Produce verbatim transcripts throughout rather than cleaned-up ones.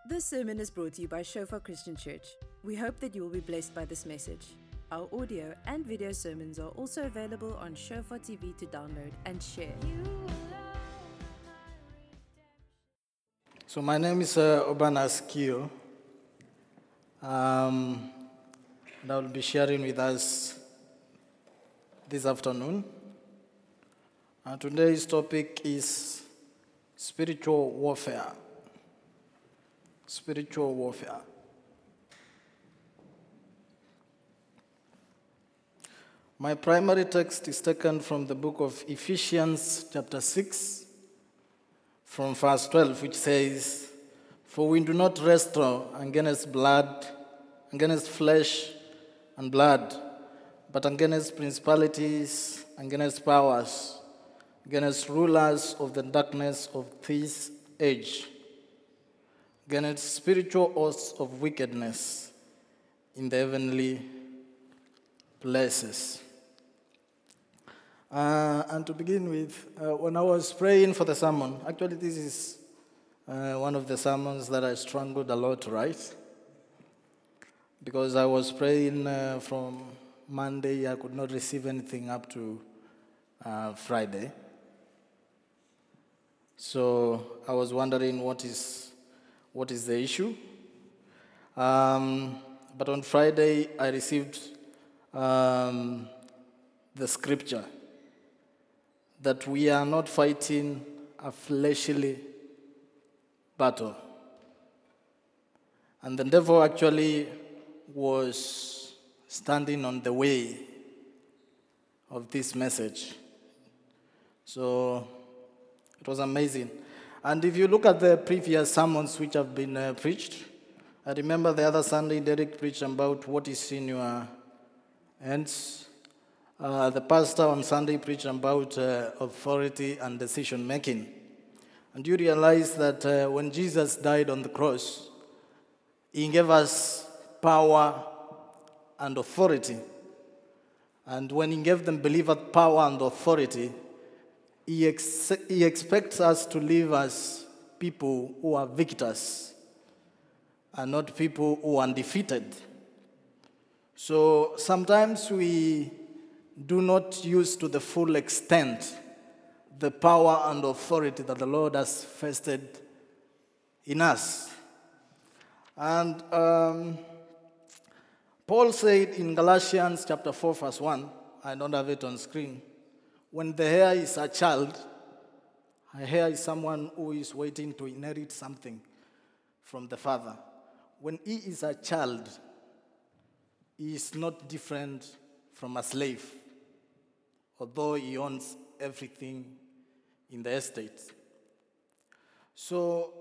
This sermon is brought to you by Shofar Christian Church. We hope that you will be blessed by this message. Our audio and video sermons are also available on Shofar T V to download and share. So my name is uh, Obanas Kio, um, and I will be sharing with us this afternoon. And today's topic is spiritual warfare. Spiritual warfare. My primary text is taken from the book of Ephesians chapter six, from verse twelve, which says, "For we do not wrestle against blood, against flesh and blood, but against principalities, against powers, against rulers of the darkness of this age, against spiritual hosts of wickedness in the heavenly places." Uh, and to begin with, uh, when I was praying for the sermon, actually this is uh, one of the sermons that I struggled a lot to write, because I was praying uh, from Monday. I could not receive anything up to uh, Friday. So I was wondering what is what is the issue. Um, but on Friday, I received um, the scripture that we are not fighting a fleshly battle. And the devil actually was standing on the way of this message. So it was amazing. And if you look at the previous sermons which have been uh, preached, I remember the other Sunday Derek preached about what is in your hands. Uh, the pastor on Sunday preached about uh, authority and decision making. And you realize that uh, when Jesus died on the cross, he gave us power and authority. And when he gave them believers power and authority, he, ex- he expects us to live as people who are victors and not people who are defeated. So sometimes we do not use to the full extent the power and authority that the Lord has vested in us. And um, Paul said in Galatians chapter four, verse one, I don't have it on screen, when the heir is a child, a heir is someone who is waiting to inherit something from the father. When he is a child, he is not different from a slave, although he owns everything in the estate. So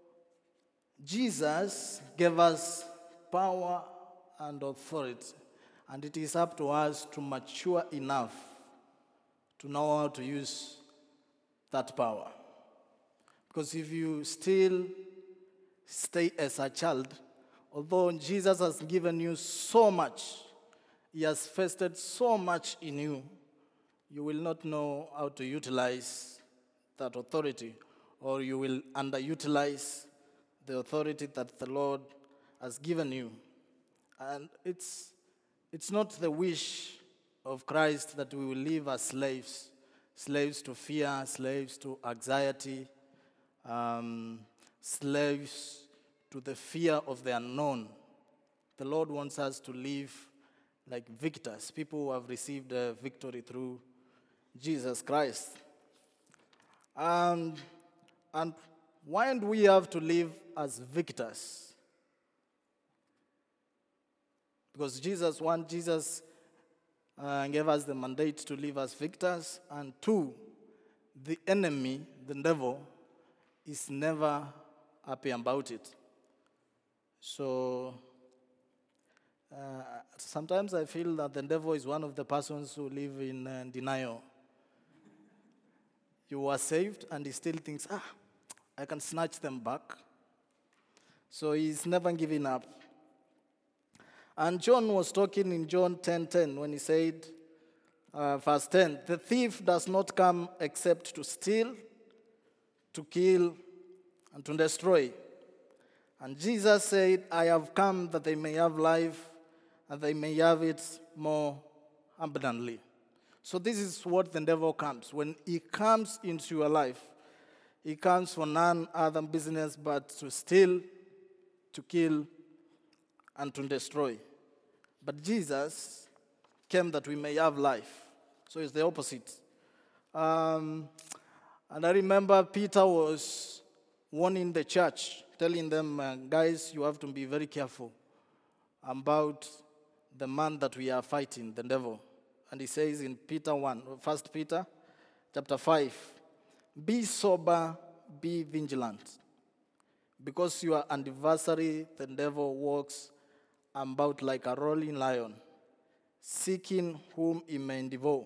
Jesus gave us power and authority, and it is up to us to mature enough to know how to use that power. Because if you still stay as a child, although Jesus has given you so much, he has vested so much in you, you will not know how to utilize that authority, or you will underutilize the authority that the Lord has given you. And it's it's not the wish of Christ that we will live as slaves, slaves to fear, slaves to anxiety, um, slaves to the fear of the unknown. The Lord wants us to live like victors, people who have received a victory through Jesus Christ. And, and why do we have to live as victors? Because Jesus, one, Jesus uh, gave us the mandate to live as victors, and two, the enemy, the devil, is never happy about it. So uh, sometimes I feel that the devil is one of the persons who live in uh, denial. You are saved, and he still thinks, ah, I can snatch them back. So he's never giving up. And John was talking in John ten ten when he said, uh, verse ten, the thief does not come except to steal, to kill, and to destroy. And Jesus said, I have come that they may have life and they may have it more abundantly. So this is what the devil comes. When he comes into your life, he comes for none other business but to steal, to kill, and to destroy. But Jesus came that we may have life. So it's the opposite. Um, and I remember Peter was warning the church, telling them, uh, guys, you have to be very careful about the man that we are fighting, the devil. And he says in Peter one, First Peter chapter five, be sober, be vigilant, because your adversary, the devil, walks about like a roaring lion, seeking whom he may devour.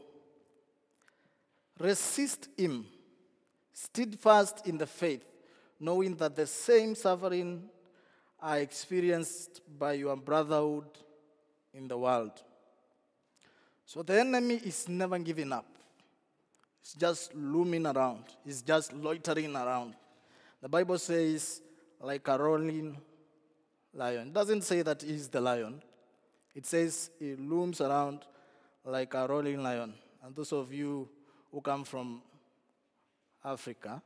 Resist him, steadfast in the faith, knowing that the same suffering are experienced by your brotherhood in the world. So the enemy is never giving up. It's just looming around. It's just loitering around. The Bible says, like a roaring lion. It doesn't say that he's the lion. It says he looms around like a roaring lion. And those of you who come from Africa,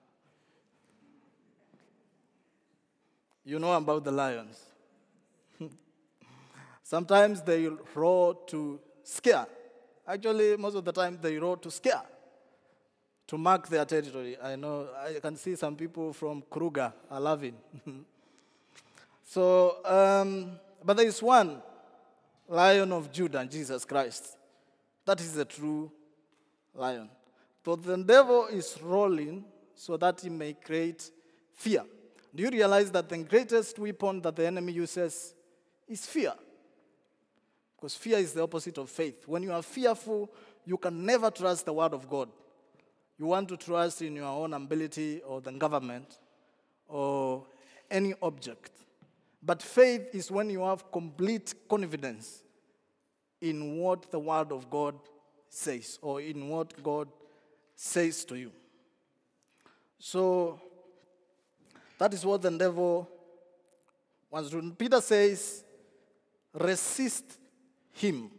you know about the lions. Sometimes they roar to scare. Actually, most of the time they roar to scare, to mark their territory. I know, I can see some people from Kruger are laughing. So, um, but there is one Lion of Judah, Jesus Christ. That is the true lion. So the devil is rolling so that he may create fear. Do you realize that the greatest weapon that the enemy uses is fear? Because fear is the opposite of faith. When you are fearful, you can never trust the word of God. You want to trust in your own ability or the government or any object. But faith is when you have complete confidence in what the word of God says or in what God says to you. So that is what the devil wants to do. Peter says, resist him,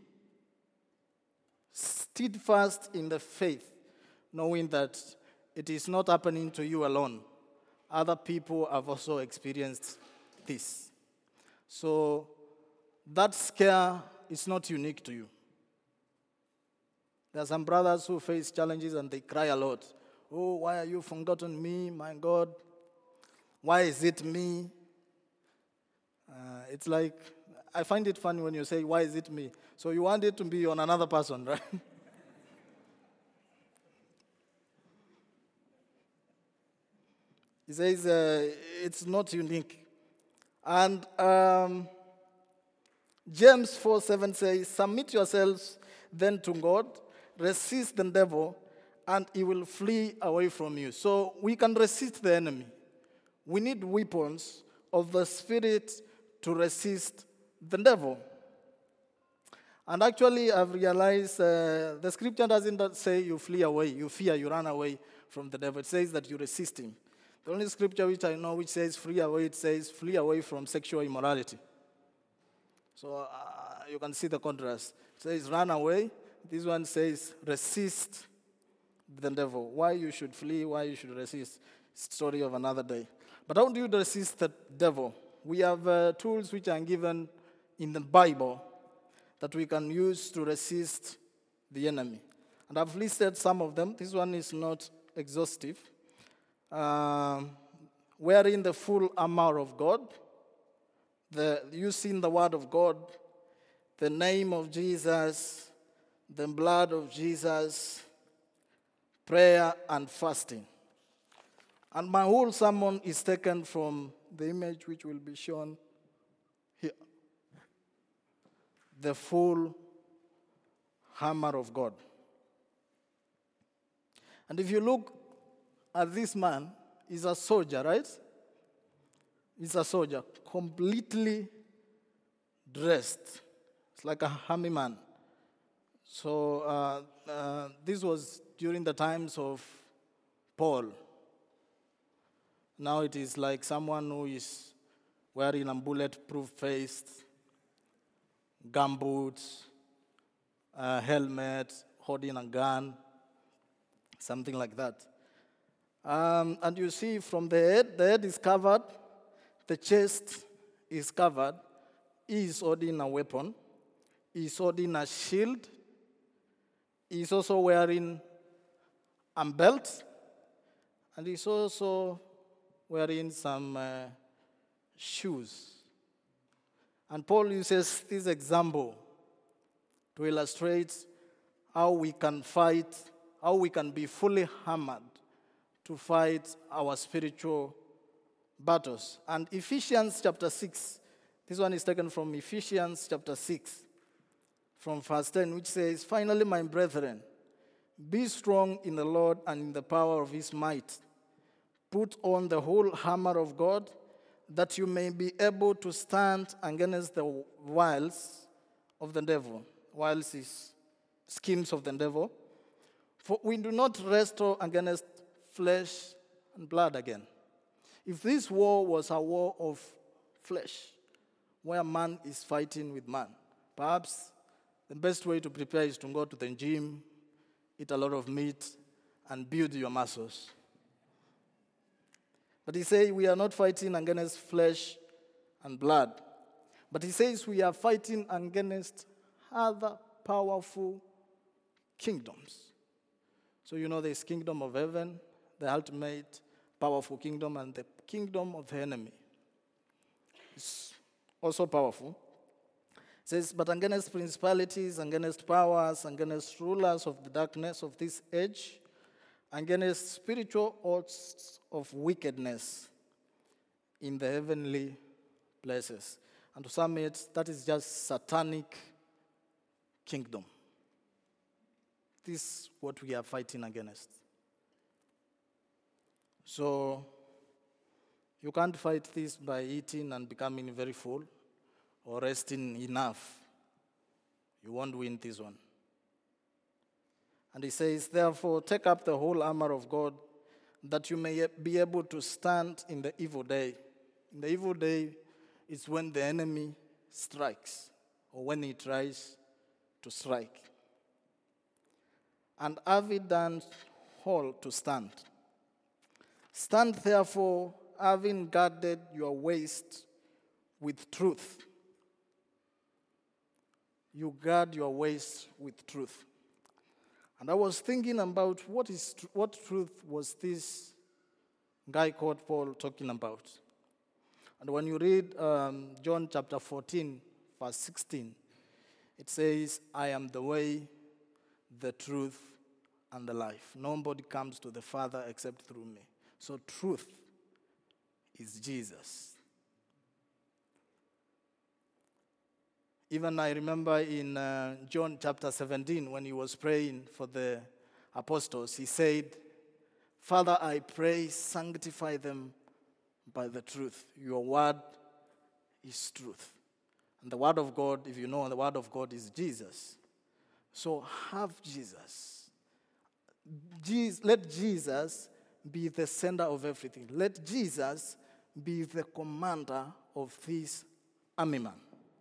steadfast in the faith, knowing that it is not happening to you alone. Other people have also experienced this. So that scare is not unique to you. There are some brothers who face challenges and they cry a lot. Oh, why are you forgotten me, my God? Why is it me? Uh, it's like, I find it funny when you say, why is it me? So you want it to be on another person, right? He says uh, it's not unique. And um, James four seven says, submit yourselves then to God, resist the devil, and he will flee away from you. So we can resist the enemy. We need weapons of the Spirit to resist the devil. And actually, I've realized uh, the scripture doesn't say you flee away, you fear, you run away from the devil. It says that you resist him. The only scripture which I know which says flee away, it says flee away from sexual immorality. So uh, you can see the contrast. It says run away. This one says resist the devil. Why you should flee, why you should resist. Story of another day. But how do you resist the devil? We have uh, tools which are given in the Bible that we can use to resist the enemy. And I've listed some of them. This one is not exhaustive. Um, wearing the full armor of God, the using the word of God, the name of Jesus, the blood of Jesus, prayer and fasting. And my whole sermon is taken from the image which will be shown here. The full armor of God. And if you look at this man, he's a soldier, right? He's a soldier, completely dressed. It's like a army man. So uh, uh, this was during the times of Paul. Now it is like someone who is wearing a bulletproof vest, gumboots, a helmet, holding a gun, something like that. Um, and you see from the head, the head is covered, the chest is covered. He is holding a weapon. He is holding a shield. He is also wearing a belt. And he's also wearing some uh, shoes. And Paul uses this example to illustrate how we can fight, how we can be fully armored to fight our spiritual battles. And Ephesians chapter six, this one is taken from Ephesians chapter six, from verse ten, which says, "Finally, my brethren, be strong in the Lord and in the power of his might. Put on the whole armor of God, that you may be able to stand against the wiles of the devil." Wiles is schemes of the devil. "For we do not wrestle against flesh and blood again." If this war was a war of flesh, where man is fighting with man, perhaps the best way to prepare is to go to the gym, eat a lot of meat, and build your muscles. But he says we are not fighting against flesh and blood. But he says we are fighting against other powerful kingdoms. So you know there's kingdom of heaven, the ultimate powerful kingdom, and the kingdom of the enemy. It's also powerful. It says, "But against principalities, against powers, against rulers of the darkness of this age, against spiritual hosts of wickedness in the heavenly places." And to sum it, that is just satanic kingdom. This is what we are fighting against. So, you can't fight this by eating and becoming very full or resting enough. You won't win this one. And he says, "Therefore, take up the whole armor of God, that you may be able to stand in the evil day." In the evil day is when the enemy strikes, or when he tries to strike. "And having done all to stand. Stand therefore, having guarded your waist with truth." You guard your waist with truth. And I was thinking about what is what truth was this guy called Paul talking about. And when you read um, John chapter fourteen, verse sixteen, it says, "I am the way, the truth, and the life. Nobody comes to the Father except through me." So truth is Jesus. Even I remember in uh, John chapter seventeen, when he was praying for the apostles, he said, "Father, I pray, sanctify them by the truth. Your word is truth." And the word of God, if you know, the word of God is Jesus. So have Jesus. Jesus. Let Jesus be the center of everything. Let Jesus be the commander of this army man.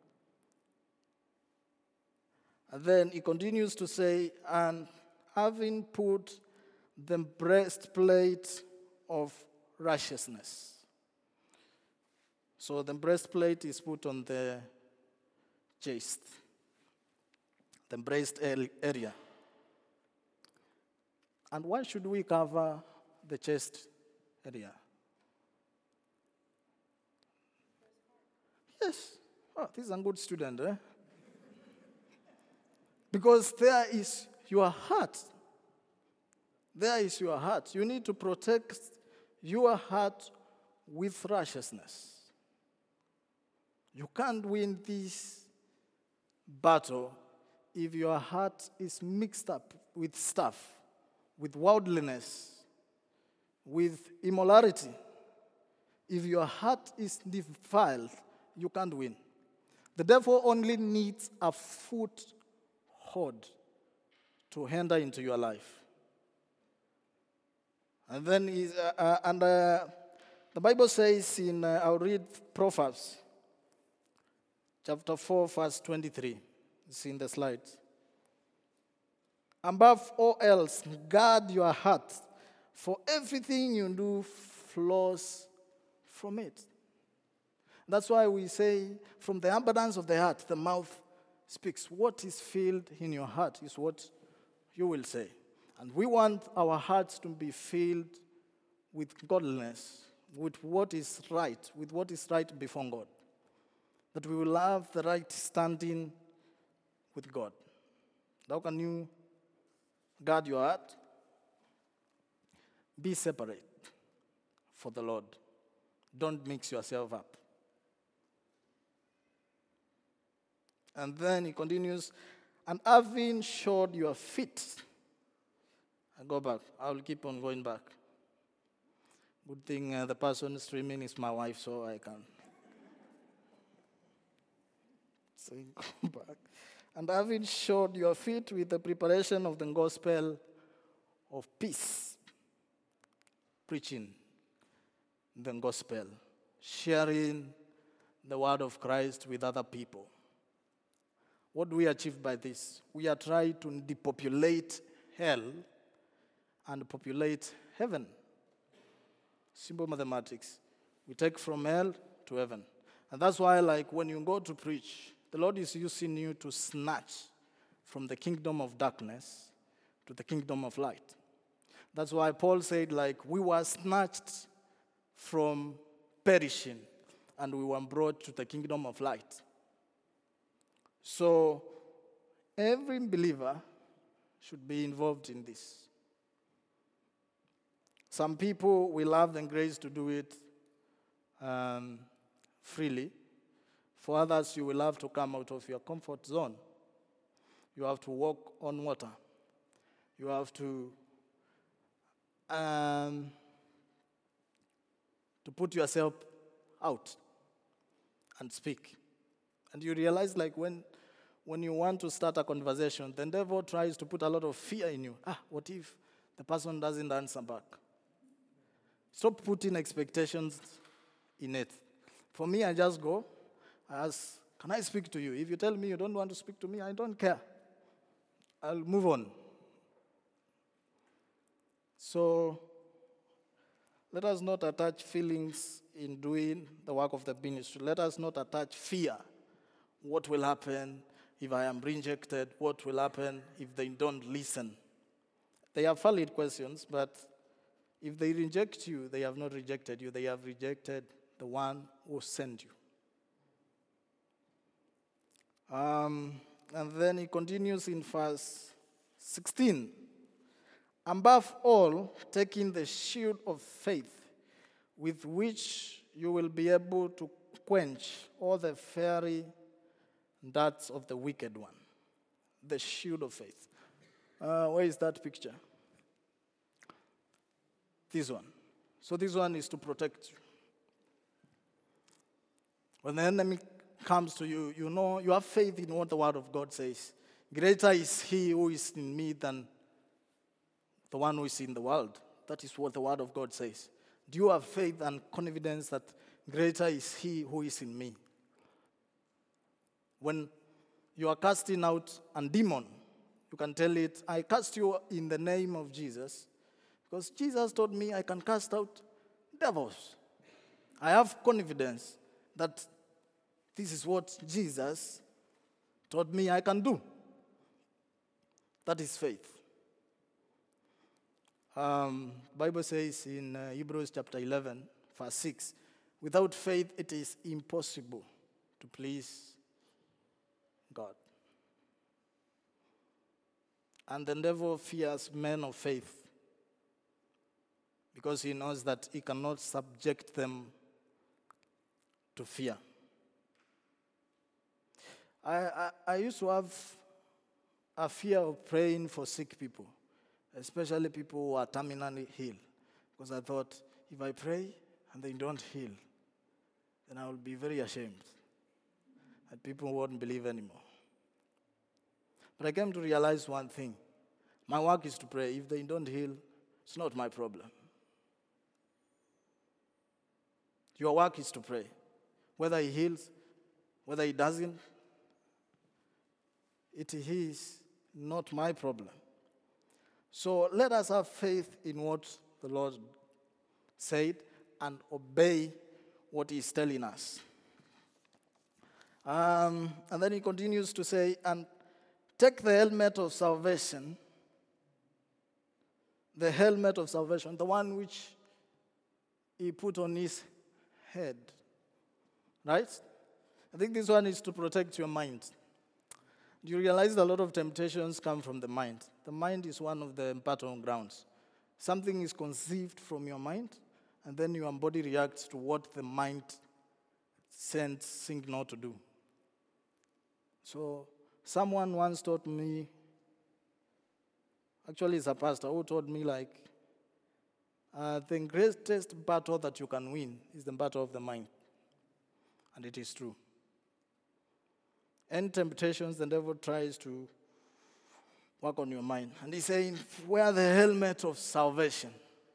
And then he continues to say, "And having put the breastplate of righteousness." So the breastplate is put on the chest, the breast area. And why should we cover the chest area? Yes. Oh, this is a good student, eh? Because there is your heart. There is your heart. You need to protect your heart with righteousness. You can't win this battle if your heart is mixed up with stuff, with worldliness, with immorality. If your heart is defiled, you can't win. The devil only needs a foothold to enter into your life. And then, he's, uh, uh, and uh, The Bible says in, uh, I'll read Proverbs, chapter four, verse twenty-three. It's in the slides. Above all else, guard your heart, for everything you do flows from it. That's why we say, from the abundance of the heart, the mouth speaks. What is filled in your heart is what you will say. And we want our hearts to be filled with godliness, with what is right, with what is right before God. That we will have the right standing with God. How can you guard your heart? Be separate for the Lord. Don't mix yourself up. And then he continues, and having shod your feet, I go back. I will keep on going back. Good thing uh, the person streaming is my wife, so I can. So you go back. And having shod your feet with the preparation of the gospel of peace, preaching the gospel, sharing the word of Christ with other people. What do we achieve by this? We are trying to depopulate hell and populate heaven. Simple mathematics. We take from hell to heaven. And that's why, like, when you go to preach, the Lord is using you to snatch from the kingdom of darkness to the kingdom of light. That's why Paul said, like, we were snatched from perishing and we were brought to the kingdom of light. So every believer should be involved in this. Some people will have the grace to do it um, freely. For others, you will have to come out of your comfort zone. You have to walk on water. You have to um, to put yourself out and speak. And you realize, like, when, when you want to start a conversation, the devil tries to put a lot of fear in you. Ah, what if the person doesn't answer back? Stop putting expectations in it. For me, I just go, I ask, can I speak to you? If you tell me you don't want to speak to me, I don't care. I'll move on. So, let us not attach feelings in doing the work of the ministry. Let us not attach fear. What will happen if I am rejected? What will happen if they don't listen? They are valid questions, but if they reject you, they have not rejected you. They have rejected the one who sent you. Um, and then he continues in verse sixteen. Above all, taking the shield of faith, with which you will be able to quench all the fiery darts of the wicked one. The shield of faith. Uh, where is that picture? This one. So this one is to protect you. When the enemy comes to you, you know, you have faith in what the word of God says. Greater is he who is in me than the one who is in the world. That is what the word of God says. Do you have faith and confidence that greater is he who is in me? When you are casting out a demon, you can tell it, I cast you in the name of Jesus, because Jesus told me I can cast out devils. I have confidence that this is what Jesus told me I can do. That is faith. Um, Bible says in uh, Hebrews chapter eleven, verse six, without faith it is impossible to please God. And the devil fears men of faith because he knows that he cannot subject them to fear. I, I, I used to have a fear of praying for sick people, especially people who are terminally ill, because I thought, if I pray and they don't heal, then I will be very ashamed, and people won't believe anymore. But I came to realize one thing. My work is to pray. If they don't heal, it's not my problem. Your work is to pray. Whether he heals, whether he doesn't, it is not my problem. So let us have faith in what the Lord said and obey what he's telling us. Um, and then he continues to say, and take the helmet of salvation, the helmet of salvation, the one which he put on his head. Right? I think this one is to protect your mind. Do you realize a lot of temptations come from the mind? The mind is one of the battlegrounds. Something is conceived from your mind, and then your body reacts to what the mind sends signal to do. So, someone once taught me, actually it's a pastor who told me like, uh, the greatest battle that you can win is the battle of the mind. And it is true. Any temptations, the devil tries to work on your mind. And he's saying, wear the helmet of salvation.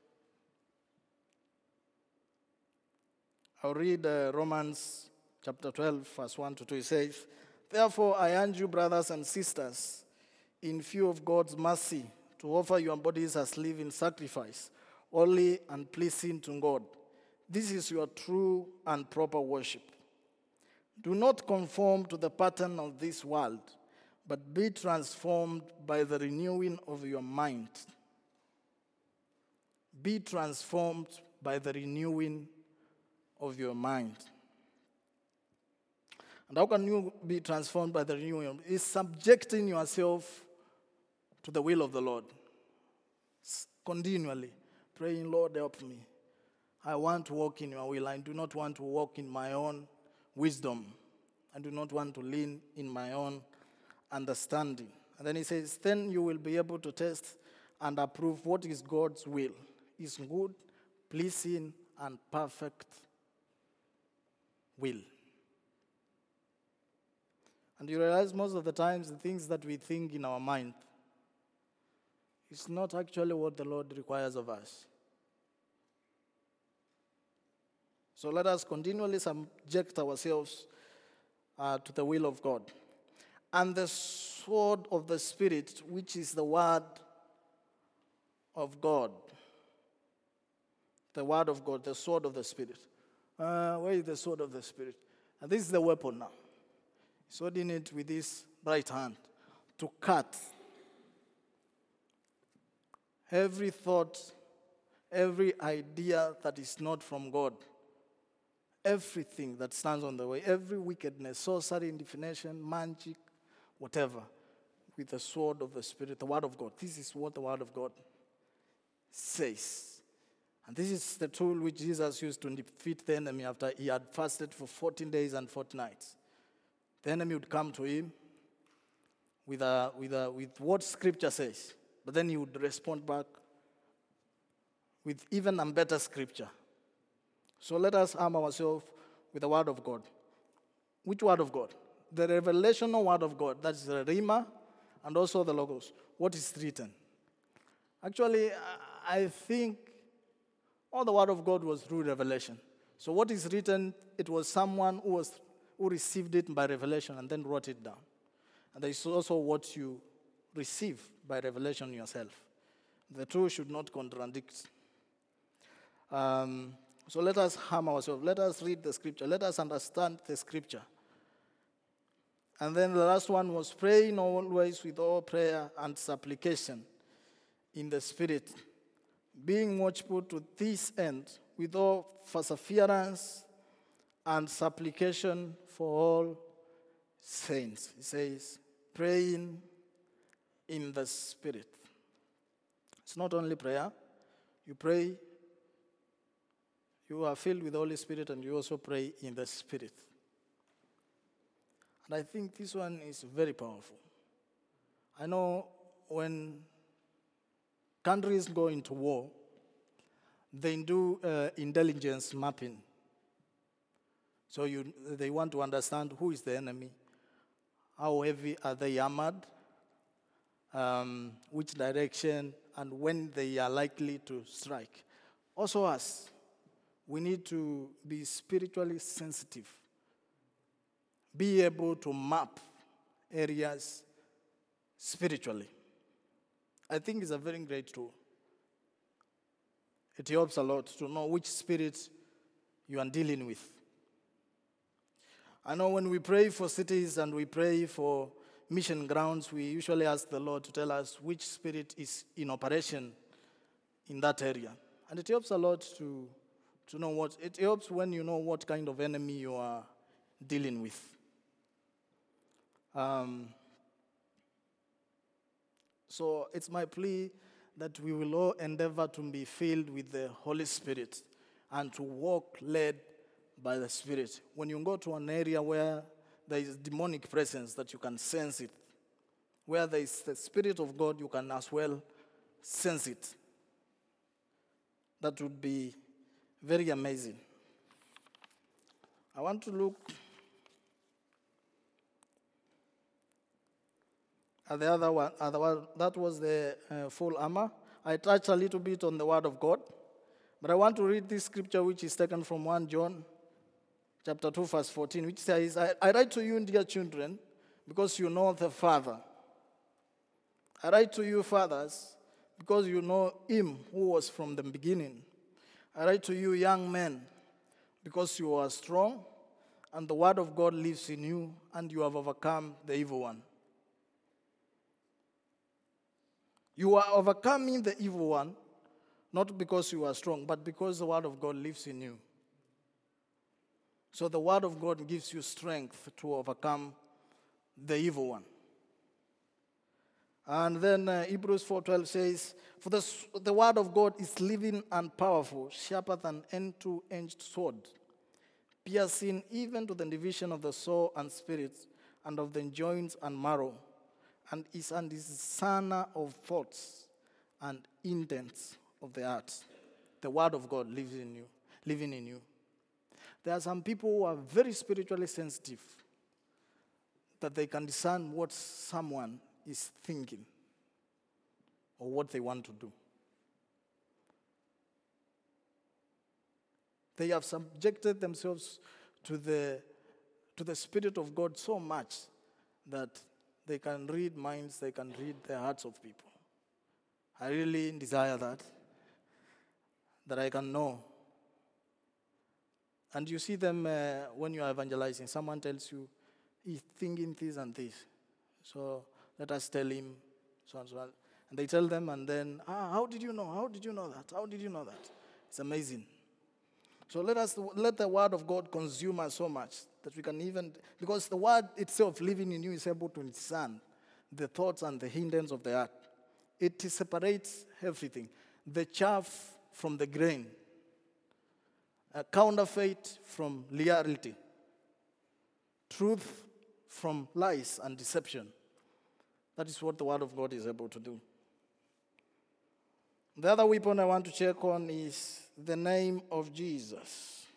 I'll read uh, Romans chapter twelve, verse one to two. It says, therefore I urge you, brothers and sisters, in view of God's mercy, to offer your bodies as living sacrifice, holy and pleasing to God. This is your true and proper worship. Do not conform to the pattern of this world, but be transformed by the renewing of your mind. Be transformed by the renewing of your mind. And how can you be transformed by the renewing? It's subjecting yourself to the will of the Lord. Continually praying, Lord, help me. I want to walk in your will. I do not want to walk in my own wisdom. I do not want to lean in my own understanding. And then he says, then you will be able to test and approve what is God's will. His good, pleasing, and perfect will. And you realize most of the times the things that we think in our mind is not actually what the Lord requires of us. So let us continually subject ourselves uh, to the will of God. And the sword of the Spirit, which is the word of God. The word of God, the sword of the Spirit. Uh, where is the sword of the Spirit? And this is the weapon now. He's holding it with his right hand to cut every thought, every idea that is not from God. Everything that stands on the way, every wickedness, sorcery, divination, magic, whatever, with the sword of the Spirit, the word of God. This is what the word of God says. And this is the tool which Jesus used to defeat the enemy after he had fasted for fourteen days and forty nights. The enemy would come to him with, a, with, a, with what Scripture says, but then he would respond back with even a better Scripture. So let us arm ourselves with the Word of God. Which Word of God? The revelational Word of God. That is the Rhema and also the Logos. What is written? Actually, I think all the Word of God was through revelation. So what is written, it was someone who was who received it by revelation and then wrote it down. And there is also what you receive by revelation yourself. The two should not contradict. Um, so let us harm ourselves. Let us read the Scripture. Let us understand the Scripture. And then the last one was praying always with all prayer and supplication in the Spirit, being watchful to this end with all perseverance and supplication for all saints. He says, praying in the Spirit. It's not only prayer. You pray, you are filled with the Holy Spirit, and you also pray in the Spirit. And I think this one is very powerful. I know when countries go into war, they do uh, intelligence mapping. So you, they want to understand who is the enemy, how heavy are they armored, um, which direction, and when they are likely to strike. Also us, we need to be spiritually sensitive, be able to map areas spiritually. I think it's a very great tool. It helps a lot to know which spirit you are dealing with. I know when we pray for cities and we pray for mission grounds, we usually ask the Lord to tell us which spirit is in operation in that area. And it helps a lot to, to know what, it helps when you know what kind of enemy you are dealing with. Um, so it's my plea that we will all endeavor to be filled with the Holy Spirit and to walk led by the Spirit. When you go to an area where there is demonic presence, that you can sense it. Where there is the Spirit of God, you can as well sense it. That would be very amazing. I want to look at the other one. Other one that was the uh, full armor. I touched a little bit on the Word of God. But I want to read this scripture which is taken from First John chapter two, verse fourteen, which says, I, I write to you, dear children, because you know the Father. I write to you, fathers, because you know him who was from the beginning. I write to you, young men, because you are strong, and the word of God lives in you, and you have overcome the evil one. You are overcoming the evil one, not because you are strong, but because the word of God lives in you. So the word of God gives you strength to overcome the evil one. And then uh, Hebrews four twelve says, For the, the word of God is living and powerful, sharper than any two-edged sword, piercing even to the division of the soul and spirit, and of the joints and marrow, and is a discerner of thoughts and intents of the heart. The word of God lives in you, living in you. There are some people who are very spiritually sensitive, that they can discern what someone is thinking or what they want to do. They have subjected themselves to the, to the Spirit of God so much that they can read minds, they can read the hearts of people. I really desire that, that I can know. And you see them uh, when you are evangelizing. Someone tells you, he's thinking this and this. So let us tell him so and so. And they tell them, and then, ah, how did you know? How did you know that? How did you know that? It's amazing. So let us let the word of God consume us so much that we can even, because the word itself living in you is able to discern the thoughts and the hindrance of the heart. It separates everything, the chaff from the grain, a counterfeit from reality, truth from lies and deception. That is what the word of God is able to do. The other weapon I want to check on is the name of Jesus.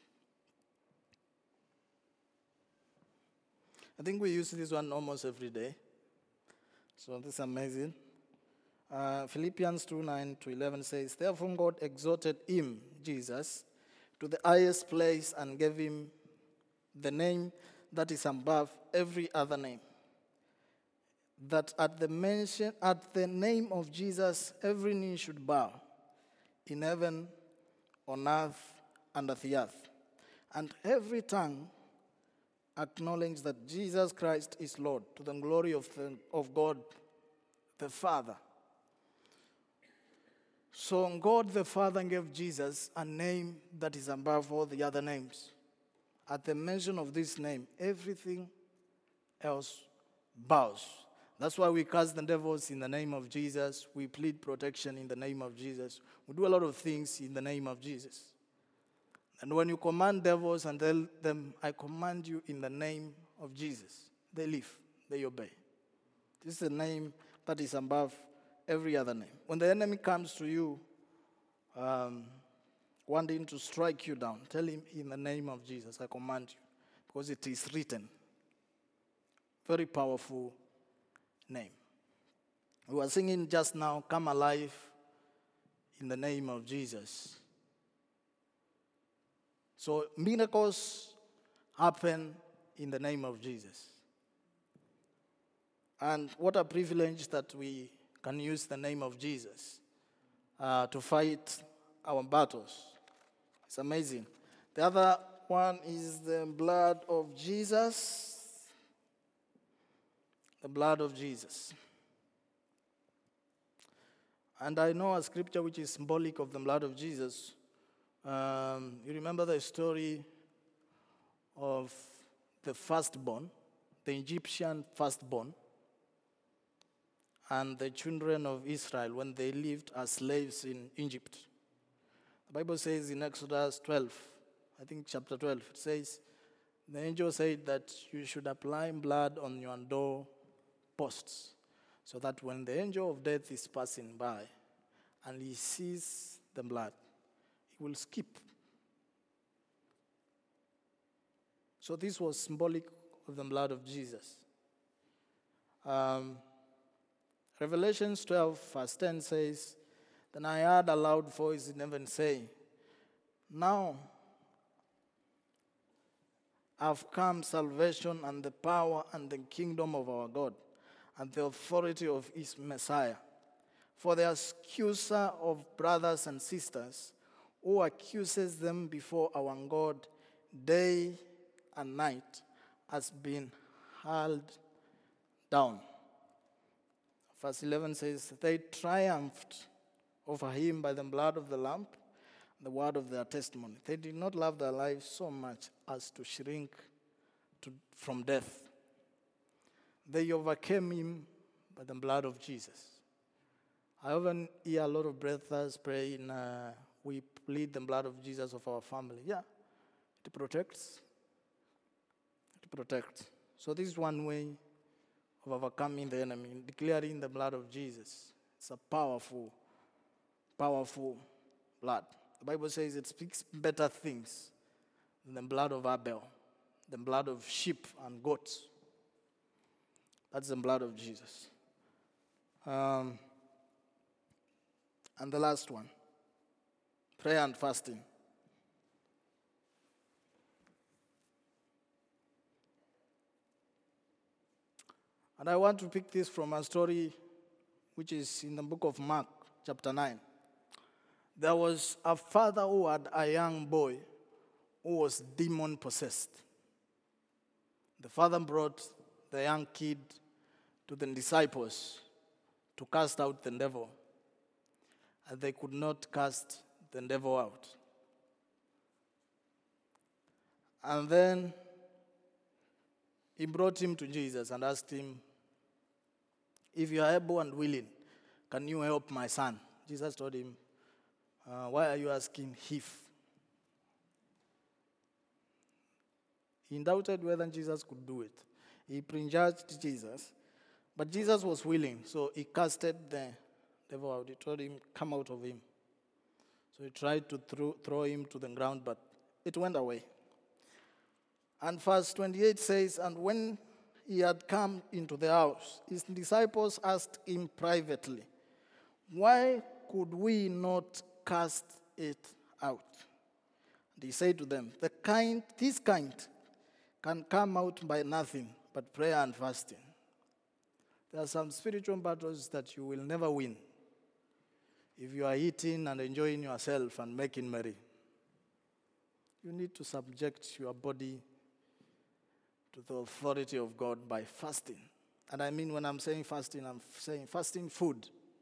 I think we use this one almost every day. So this is amazing. Uh, Philippians two, nine to eleven says, Therefore God exalted him, Jesus, to the highest place and gave him the name that is above every other name, that at the mention, at the name of Jesus, every knee should bow, in heaven, on earth, and at the earth, and every tongue acknowledge that Jesus Christ is Lord, to the glory of, the, of God the Father. So God the Father gave Jesus a name that is above all the other names. At the mention of this name, everything else bows. That's why we cast the devils in the name of Jesus. We plead protection in the name of Jesus. We do a lot of things in the name of Jesus. And when you command devils and tell them, I command you in the name of Jesus, they live, they obey. This is the name that is above every other name. When the enemy comes to you, um, wanting to strike you down, tell him in the name of Jesus, I command you, because it is written. Very powerful name. We were singing just now, Come Alive in the name of Jesus. So miracles happen in the name of Jesus. And what a privilege that we can use the name of Jesus uh, to fight our battles. It's amazing. The other one is the blood of Jesus. The blood of Jesus. And I know a scripture which is symbolic of the blood of Jesus. Um, you remember the story of the firstborn, the Egyptian firstborn, and the children of Israel when they lived as slaves in Egypt. The Bible says in Exodus twelve, I think chapter twelve, it says, the angel said that you should apply blood on your door posts, so that when the angel of death is passing by and he sees the blood, he will skip. So this was symbolic of the blood of Jesus. Um, Revelations twelve, verse ten says, then I heard a loud voice in heaven saying, now have come salvation and the power and the kingdom of our God and the authority of his Messiah. For the accuser of brothers and sisters, who accuses them before our God day and night, has been hurled down. Verse eleven says, they triumphed over him by the blood of the Lamb, the word of their testimony. They did not love their lives so much as to shrink to, from death. They overcame him by the blood of Jesus. I often hear a lot of brothers praying, uh, we plead the blood of Jesus of our family. Yeah, it protects. It protects. So this is one way of overcoming the enemy, declaring the blood of Jesus. It's a powerful, powerful blood. The Bible says it speaks better things than the blood of Abel, the blood of sheep and goats. That's the blood of Jesus. Um, and the last one, prayer and fasting. And I want to pick this from a story which is in the book of Mark, chapter nine. There was a father who had a young boy who was demon-possessed. The father brought the young kid to the disciples to cast out the devil, and they could not cast the devil out. And then he brought him to Jesus and asked him, if you are able and willing, can you help my son? Jesus told him, uh, why are you asking if? He doubted whether Jesus could do it. He prejudged Jesus, but Jesus was willing, so he casted the devil out. He told him, come out of him. So he tried to throw, throw him to the ground, but it went away. And verse twenty-eight says, and when he had come into the house, his disciples asked him privately, why could we not cast it out? And he said to them, the kind, this kind can come out by nothing but prayer and fasting. There are some spiritual battles that you will never win if you are eating and enjoying yourself and making merry. You need to subject your body to the authority of God by fasting. And I mean, when I'm saying fasting, I'm saying fasting food.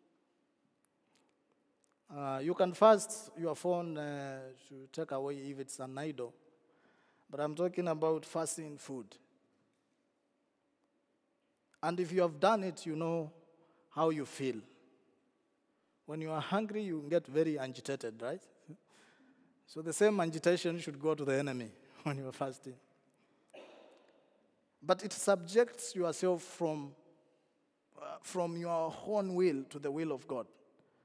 Uh, you can fast your phone uh, to take away if it's an idol. But I'm talking about fasting food. And if you have done it, you know how you feel. When you are hungry, you get very agitated, right? So the same agitation should go to the enemy when you are fasting. But it subjects yourself from, uh, from your own will to the will of God.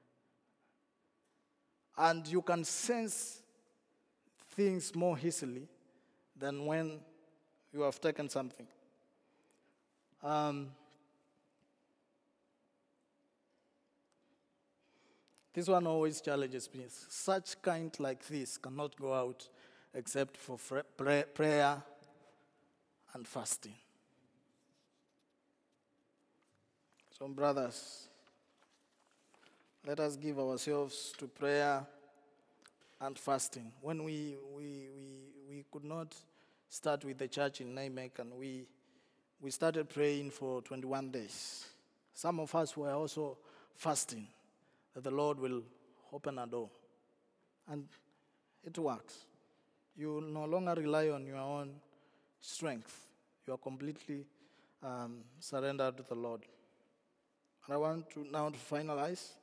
And you can sense things more easily than when you have taken something. Um, this one always challenges me. Such kind like this cannot go out except for fra- pray- prayer and fasting. So, brothers, let us give ourselves to prayer and fasting. When we we we, we could not start with the church in Nijmegen, we we started praying for twenty-one days. Some of us were also fasting that the Lord will open a door. And it works. You no longer rely on your own strength. You are completely um, surrendered to the Lord. And I want to now to finalize.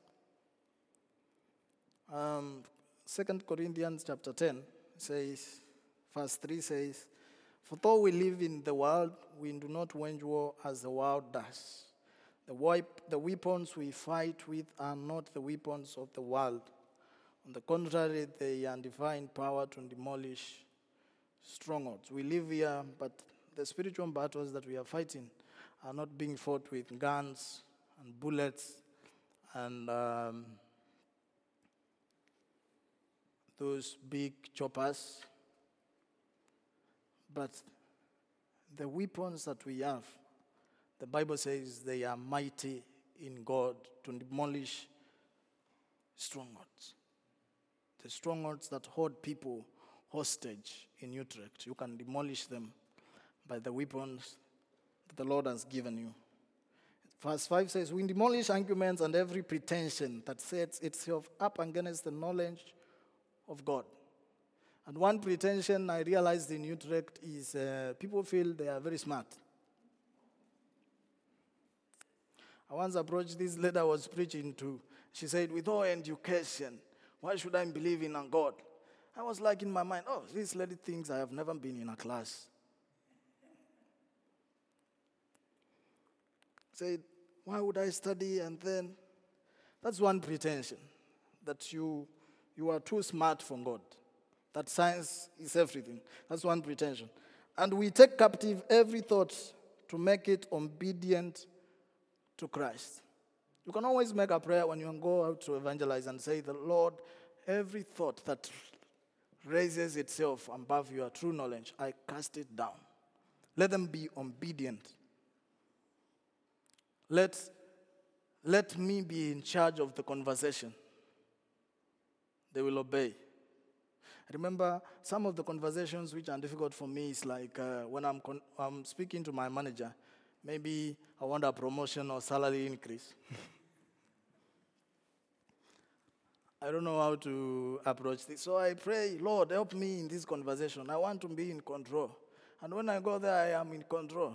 Um, Second Corinthians chapter ten says, verse three says, "For though we live in the world, we do not wage war as the world does. The, wipe, the weapons we fight with are not the weapons of the world. On the contrary, they are divine power to demolish strongholds." We live here, but the spiritual battles that we are fighting are not being fought with guns and bullets and um, those big choppers. But the weapons that we have, the Bible says they are mighty in God to demolish strongholds. The strongholds that hold people hostage in Utrecht, you can demolish them by the weapons that the Lord has given you. Verse five says, "We demolish arguments and every pretension that sets itself up against the knowledge of God." And one pretension I realized in Utrecht is uh, people feel they are very smart. I once approached this lady I was preaching to. She said, "With all education, why should I believe in a God?" I was like in my mind, oh, this lady thinks I have never been in a class. Said, why would I study? And then, that's one pretension, that you, you are too smart for God, that science is everything. That's one pretension. And we take captive every thought to make it obedient to Christ. You can always make a prayer when you go out to evangelize and say, "The Lord, every thought that raises itself above your true knowledge, I cast it down. Let them be obedient. Let, let me be in charge of the conversation. They will obey." I remember some of the conversations which are difficult for me is like uh, when I'm, con- I'm speaking to my manager, maybe I want a promotion or salary increase. I don't know how to approach this. So I pray, "Lord, help me in this conversation. I want to be in control." And when I go there, I am in control.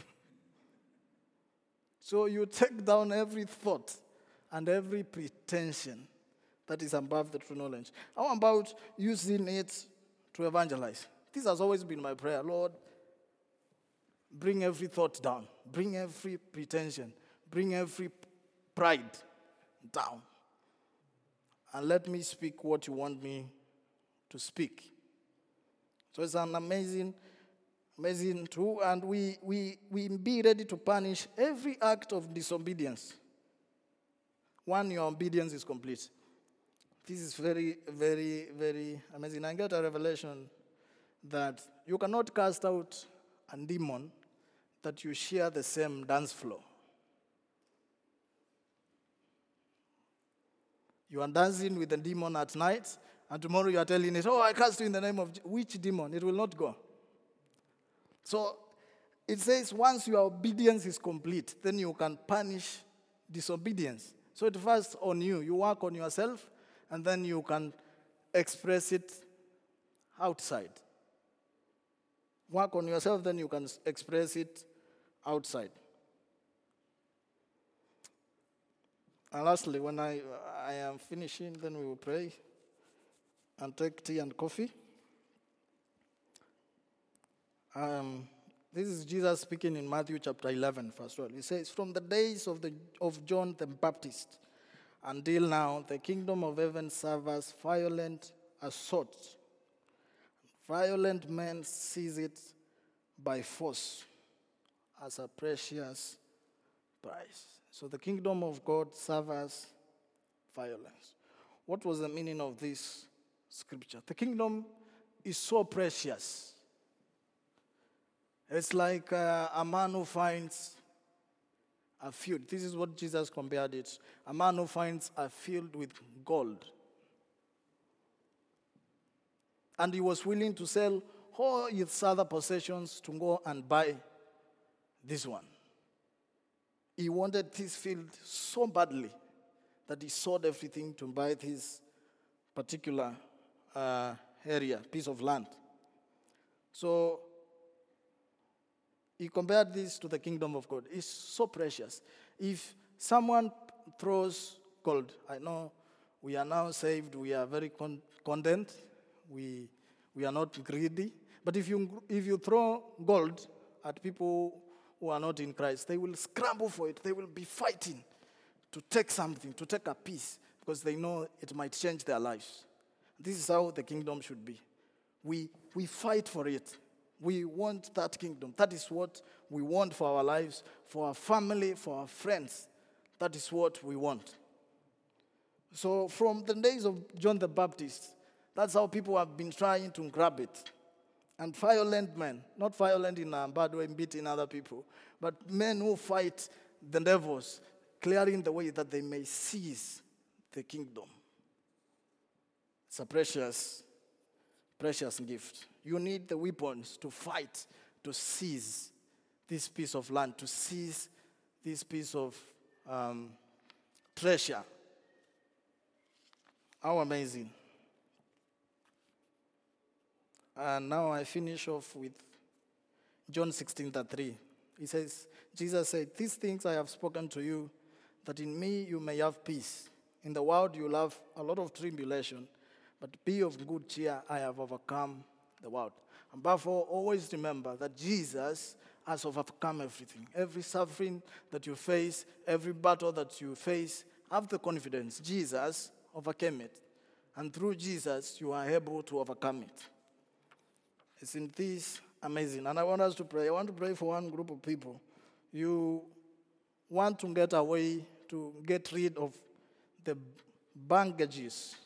So you take down every thought and every pretension that is above the true knowledge. How about using it to evangelize? This has always been my prayer. "Lord, bring every thought down. Bring every pretension. Bring every pride down. And let me speak what you want me to speak." So it's an amazing, amazing tool. And we, we, we be ready to punish every act of disobedience when your obedience is complete. This is very, very, very amazing. I got a revelation that you cannot cast out a demon that you share the same dance floor. You are dancing with the demon at night, and tomorrow you are telling it, "Oh, I cast you in the name of..." Which demon? It will not go. So it says once your obedience is complete, then you can punish disobedience. So it first on you. You work on yourself, and then you can express it outside. Work on yourself, then you can express it outside. And lastly, when I, I am finishing, then we will pray and take tea and coffee. Um, this is Jesus speaking in Matthew chapter eleven, verse twelve. He says, "From the days of, the, of John the Baptist until now, the kingdom of heaven suffers violent assault. Violent men seize it by force as a precious prize." So the kingdom of God suffers violence. What was the meaning of this scripture? The kingdom is so precious. It's like uh, a man who finds a field. This is what Jesus compared it. A man who finds a field with gold. And he was willing to sell all his other possessions to go and buy this one. He wanted this field so badly that he sold everything to buy this particular uh, area, piece of land. So he compared this to the kingdom of God. It's so precious. If someone throws gold, I know we are now saved, we are very con- content, we we are not greedy. But if you if you throw gold at people who are not in Christ, they will scramble for it. They will be fighting to take something, to take a piece, because they know it might change their lives. This is how the kingdom should be. We we fight for it. We want that kingdom. That is what we want for our lives, for our family, for our friends. That is what we want. So from the days of John the Baptist, that's how people have been trying to grab it. And violent men, not violent in a bad way, beating other people, but men who fight the devils, clearing the way that they may seize the kingdom. It's a precious, precious gift. You need the weapons to fight, to seize this piece of land, to seize this piece of um, treasure. How amazing. And now I finish off with John sixteen thirty-three. He says, Jesus said, "These things I have spoken to you, that in me you may have peace. In the world you'll have a lot of tribulation, but be of good cheer, I have overcome the world." And therefore, always remember that Jesus has overcome everything. Every suffering that you face, every battle that you face, have the confidence Jesus overcame it. And through Jesus, you are able to overcome it. Isn't this amazing? And I want us to pray. I want to pray for one group of people. You want to get away, to get rid of the baggages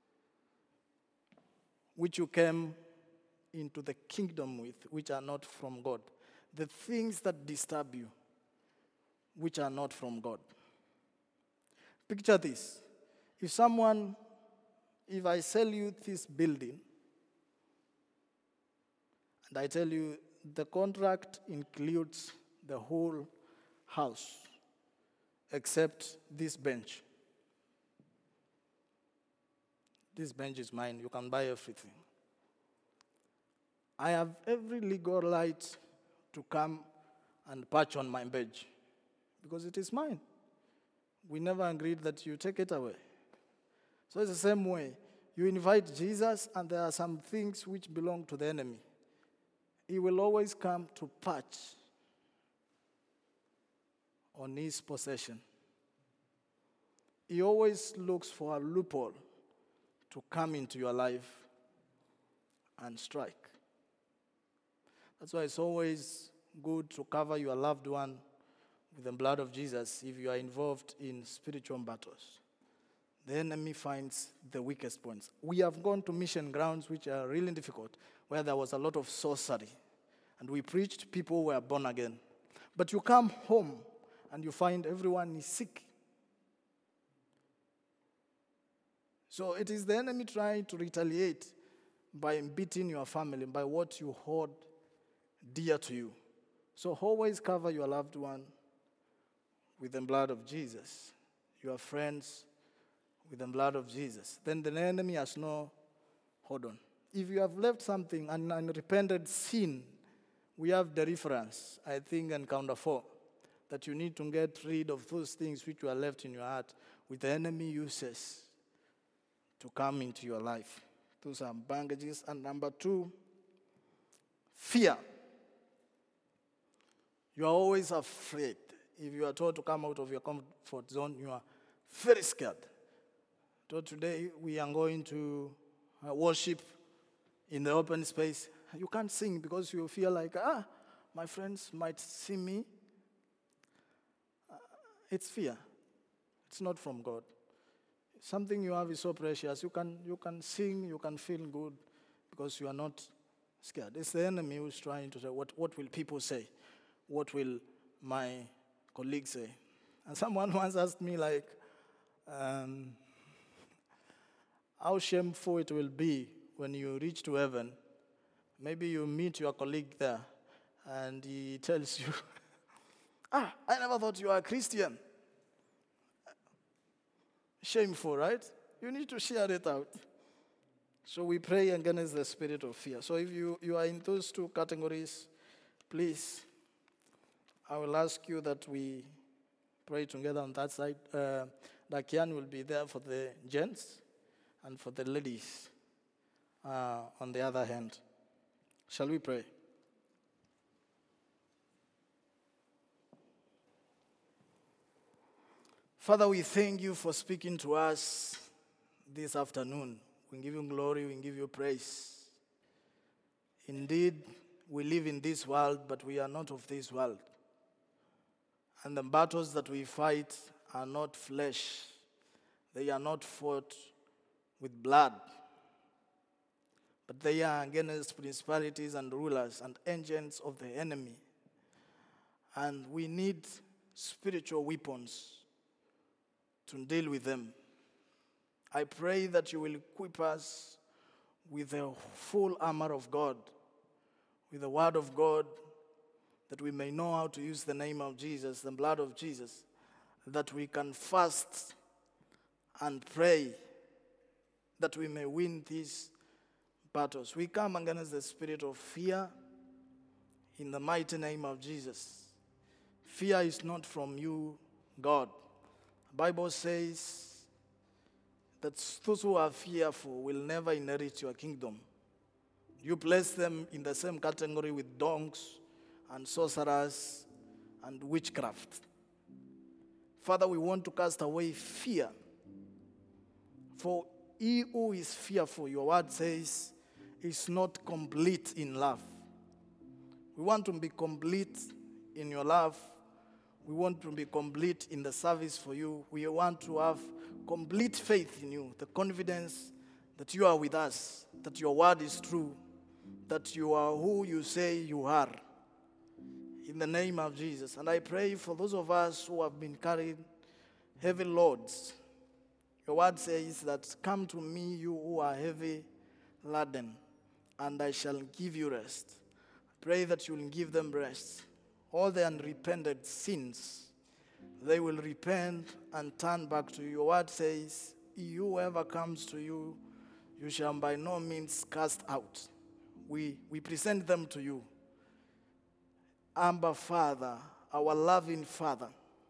which you came into the kingdom with, which are not from God. The things that disturb you, which are not from God. Picture this. If someone, if I sell you this building, and I tell you the contract includes the whole house, except this bench. This bench is mine. You can buy everything. I have every legal right to come and patch on my bench because it is mine. We never agreed that you take it away. So it's the same way. You invite Jesus, and there are some things which belong to the enemy. He will always come to patch on his possession. He always looks for a loophole to come into your life and strike. That's why it's always good to cover your loved one with the blood of Jesus if you are involved in spiritual battles. The enemy finds the weakest points. We have gone to mission grounds which are really difficult, where there was a lot of sorcery. And we preached, people were born again. But you come home and you find everyone is sick. So it is the enemy trying to retaliate by beating your family, by what you hold dear to you. So always cover your loved one with the blood of Jesus. Your friends with the blood of Jesus. Then the enemy has no hold on. If you have left something, an unrepented sin, we have the reference, I think, in counter four, that you need to get rid of those things which were left in your heart, with the enemy uses to come into your life. Those are baggages. And number two, fear. You are always afraid. If you are told to come out of your comfort zone, you are very scared. So today we are going to uh, worship in the open space. You can't sing because you feel like, ah, my friends might see me. Uh, it's fear. It's not from God. Something you have is so precious. You can you can sing, you can feel good, because you are not scared. It's the enemy who's trying to say, what, what will people say? What will my colleagues say? And someone once asked me, like, um, how shameful it will be when you reach to heaven. Maybe you meet your colleague there, and he tells you, ah, I never thought you were a Christian. Shameful, right? You need to share it out. So we pray against the spirit of fear. So if you, you are in those two categories, please, I will ask you that we pray together on that side. Uh, Dakian will be there for the gents and for the ladies uh, on the other hand. Shall we pray? Father, we thank you for speaking to us this afternoon. We give you glory, we give you praise. Indeed, we live in this world, but we are not of this world. And the battles that we fight are not flesh. They are not fought with blood, but they are against principalities and rulers and agents of the enemy. And we need spiritual weapons to deal with them. I pray that you will equip us with the full armor of God, with the word of God, that we may know how to use the name of Jesus, the blood of Jesus, that we can fast and pray, that we may win these battles. We come against the spirit of fear in the mighty name of Jesus. Fear is not from you, God. The Bible says that those who are fearful will never inherit your kingdom. You place them in the same category with dogs and sorcerers and witchcraft. Father, we want to cast away fear. For he who is fearful, your word says, is not complete in love. We want to be complete in your love. We want to be complete in the service for you. We want to have complete faith in you, the confidence that you are with us, that your word is true, that you are who you say you are. In the name of Jesus. And I pray for those of us who have been carrying heavy loads. Your word says that, come to me, you who are heavy laden, and I shall give you rest. I pray that you will give them rest. All the unrepented sins, they will repent and turn back to you. Your word says, whoever comes to you, you shall by no means cast out. We, we present them to you. Abba, Father, our loving Father,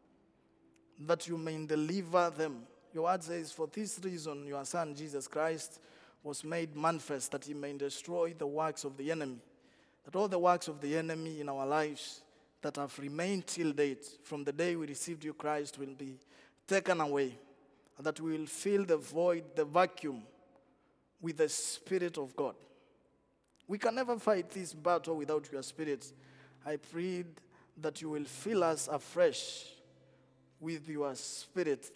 that you may deliver them. Your word says, for this reason your Son, Jesus Christ, was made manifest, that he may destroy the works of the enemy. That all the works of the enemy in our lives that have remained till date, from the day we received you, Christ, will be taken away. And that we will fill the void, the vacuum, with the Spirit of God. We can never fight this battle without your Spirit. I prayed that you will fill us afresh with your Spirit,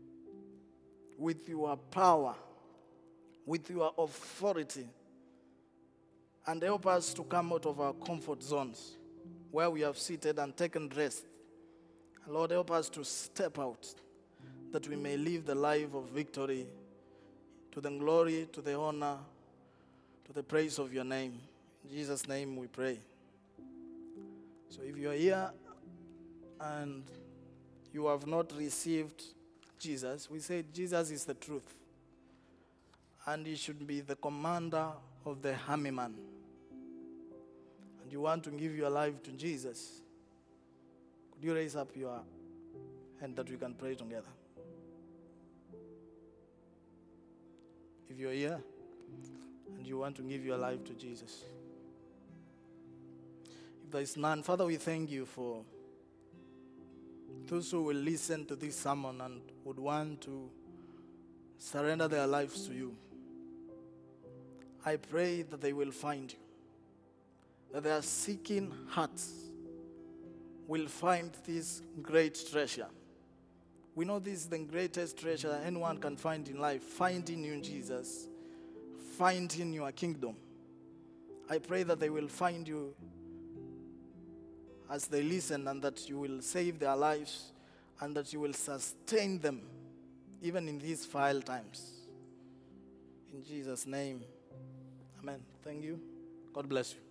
with your power, with your authority, and help us to come out of our comfort zones where we have seated and taken rest. Lord, help us to step out, that we may live the life of victory, to the glory, to the honor, to the praise of your name. In Jesus' name we pray. So if you are here and you have not received Jesus, we say Jesus is the truth. And he should be the commander of the army man. And you want to give your life to Jesus, could you raise up your hand that we can pray together? If you're here and you want to give your life to Jesus. If there is none, Father, we thank you for those who will listen to this sermon and would want to surrender their lives to you. I pray that they will find you, that their seeking hearts will find this great treasure. We know this is the greatest treasure that anyone can find in life. Finding you, Jesus. Finding your kingdom. I pray that they will find you as they listen, and that you will save their lives, and that you will sustain them even in these vile times. In Jesus' name, amen. Thank you. God bless you.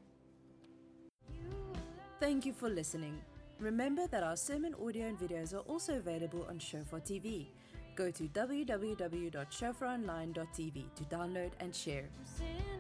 Thank you for listening. Remember that our sermon audio and videos are also available on Shofar T V. Go to w w w dot shofar online dot t v to download and share.